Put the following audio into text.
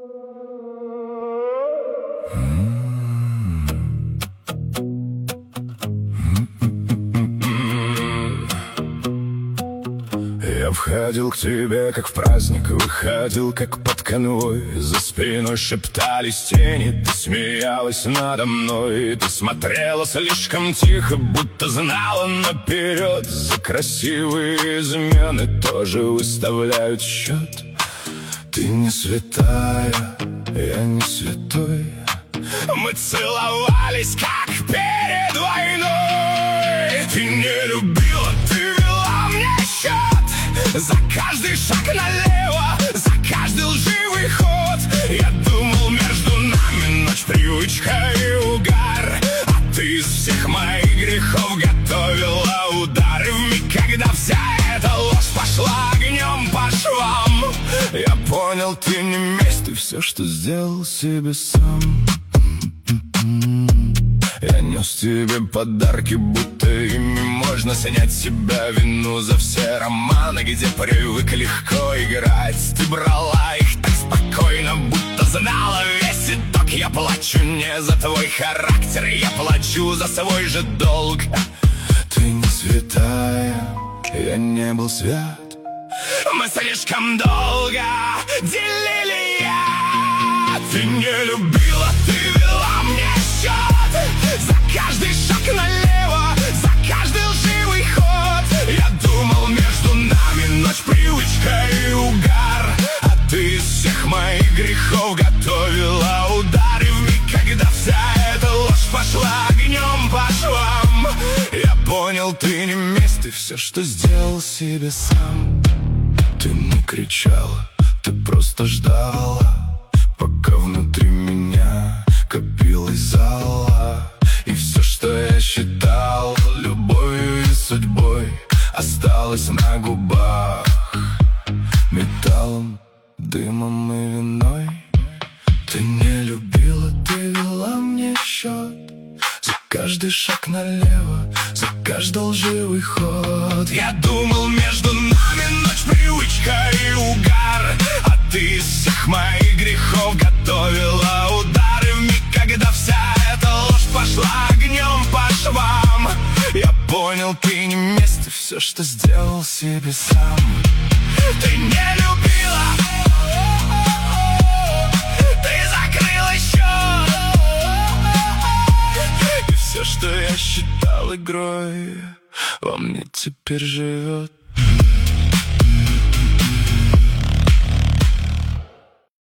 Я входил к тебе, как в праздник, выходил, как под конвой. За спиной шептались тени, ты смеялась надо мной. Ты смотрела слишком тихо, будто знала наперед. За красивые измены тоже выставляют счет. Ты не святая, я не святой. Мы целовались, как перед войной. Ты не любила, ты вела мне счет. За каждый шаг налево, за каждый лживый ход. Я думал, между нами ночь, привычка и угар. А ты из всех моих грехов готовила удары. В миг, когда вся эта ложь пошла огнем по швам, я понял, ты не месть, ты все, что сделал себе сам. Я нес тебе подарки, будто ими можно снять с себя вину за все романы, где привык легко играть. Ты брала их так спокойно, будто знала весь итог. Я плачу не за твой характер, я плачу за свой же долг. Ты не святая, я не был свят. Мы слишком долго делили я. Ты не любила, ты вела мне счет. За каждый шаг налево, за каждый лживый ход. Я думал, между нами ночь, привычка и угар. А ты из всех моих грехов готовила удары. В миг, когда вся эта ложь пошла огнем по швам, я понял, ты не месть, ты все, что сделал себе сам. Ты не кричала, ты просто ждала, пока внутри меня копилась зала. И все, что я считал любовью и судьбой, осталось на губах металлом, дымом и виной. Ты не любила, ты вела мне счет. За каждый шаг налево, за каждый лживый ход. Я думал, между нами ночь, привычка и угар. А ты из всех моих грехов готовила удары. В миг, когда вся эта ложь пошла огнем по швам, я понял, ты не месть, ты все, что сделал себе сам. Ты не любила, ты закрыла счет. И все, что я считал игрой, во мне теперь живет.